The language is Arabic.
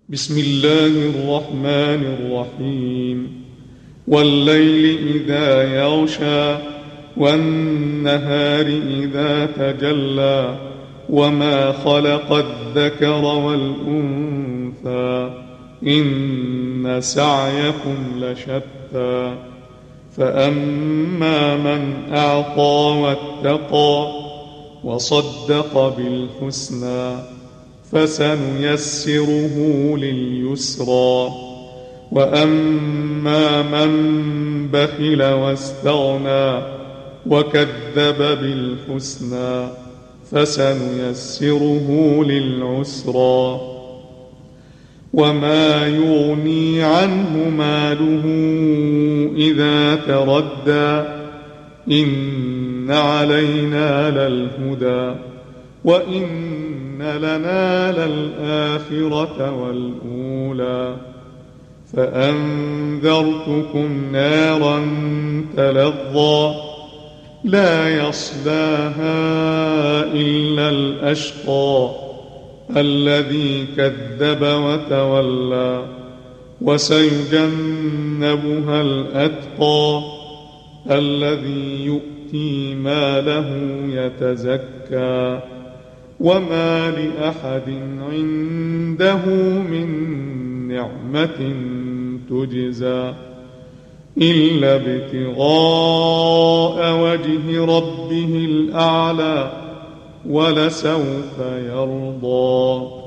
بسم الله الرحمن الرحيم والليل إذا يغشى والنهار إذا تجلى وما خلق الذكر والأنثى إن سعيكم لشتى فأما من أعطى واتقى وصدق بالحسنى فسنيسره لليسرى وأما من بخل واستغنى وكذب بالحسنى فسنيسره للعسرى وما يغني عنه ماله إذا تردى إن علينا للهدى وإن لنا للآخرة والأولى فأنذرتكم نارا تلظى لا يصلاها إلا الأشقى الذي كذب وتولى وسيجنبها الأتقى الذي يؤتي ماله يتزكى وما لأحد عنده من نعمة تجزى إلا ابتغاء وجه ربه الأعلى ولسوف يرضى.